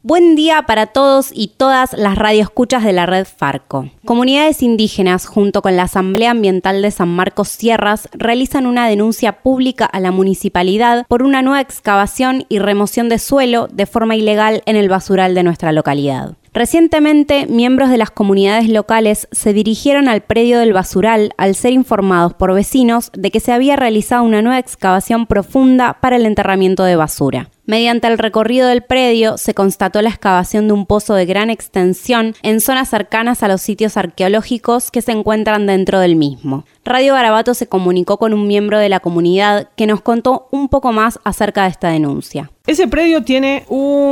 Buen día para todos y todas las radioescuchas de la red Farco. Comunidades indígenas, junto con la Asamblea Ambiental de San Marcos Sierras, realizan una denuncia pública a la municipalidad por una nueva excavación y remoción de suelo de forma ilegal en el basural de nuestra localidad. Recientemente, miembros de las comunidades locales se dirigieron al predio del basural al ser informados por vecinos de que se había realizado una nueva excavación profunda para el enterramiento de basura. Mediante el recorrido del predio, se constató la excavación de un pozo de gran extensión en zonas cercanas a los sitios arqueológicos que se encuentran dentro del mismo. Radio Garabato se comunicó con un miembro de la comunidad que nos contó un poco más acerca de esta denuncia. Ese predio tiene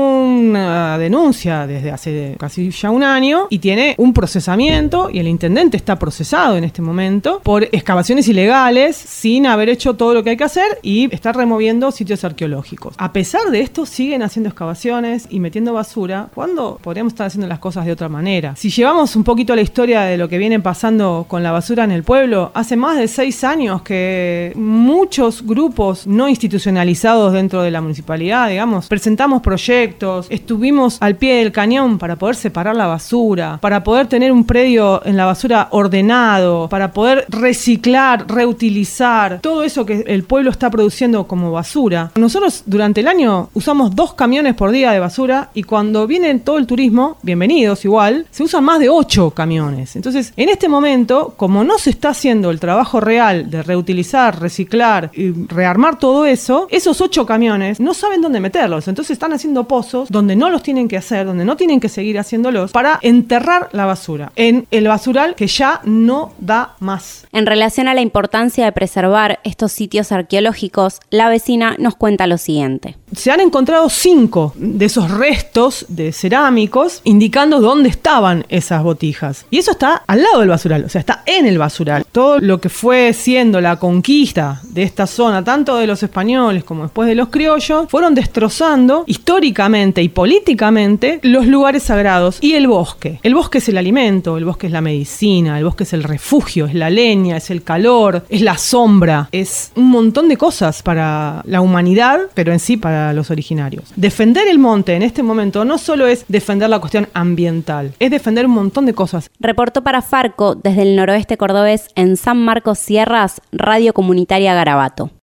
una denuncia desde hace casi ya un año y tiene un procesamiento, y el intendente está procesado en este momento por excavaciones ilegales sin haber hecho todo lo que hay que hacer y está removiendo sitios arqueológicos. A pesar de esto, siguen haciendo excavaciones y metiendo basura cuando podríamos estar haciendo las cosas de otra manera. Si llevamos un poquito la historia de lo que viene pasando con la basura en el pueblo, hace más de 6 años que muchos grupos no institucionalizados dentro de la municipalidad, digamos, presentamos proyectos, estuvimos al pie del cañón para poder separar la basura, para poder tener un predio en la basura ordenado, para poder reciclar, reutilizar todo eso que el pueblo está produciendo como basura. Nosotros durante el año usamos 2 camiones por día de basura y cuando viene todo el turismo, bienvenidos igual, se usan más de 8 camiones. Entonces, en este momento, como no se está haciendo el trabajo real de reutilizar, reciclar y rearmar todo eso, esos 8 camiones no saben dónde meterlos. Entonces están haciendo pozos donde no los tienen que hacer, donde no tienen que seguir haciéndolos para enterrar la basura en el basural que ya no da más. En relación a la importancia de preservar estos sitios arqueológicos, la vecina nos cuenta lo siguiente. Se han encontrado 5 de esos restos de cerámicos indicando dónde estaban esas botijas. Y eso está al lado del basural, o sea, está en el basural. Todo lo que fue siendo la conquista de esta zona, tanto de los españoles como después de los criollos, fueron destrozando históricamente y políticamente los lugares sagrados y el bosque. El bosque es el alimento, el bosque es la medicina, el bosque es el refugio, es la leña, es el calor, es la sombra, es un montón de cosas para la humanidad, pero en sí para los originarios. Defender el monte en este momento no solo es defender la cuestión ambiental, es defender un montón de cosas. Reportó para Farco desde el noroeste cordobés en San Marcos Sierras, Radio Comunitaria Garabato.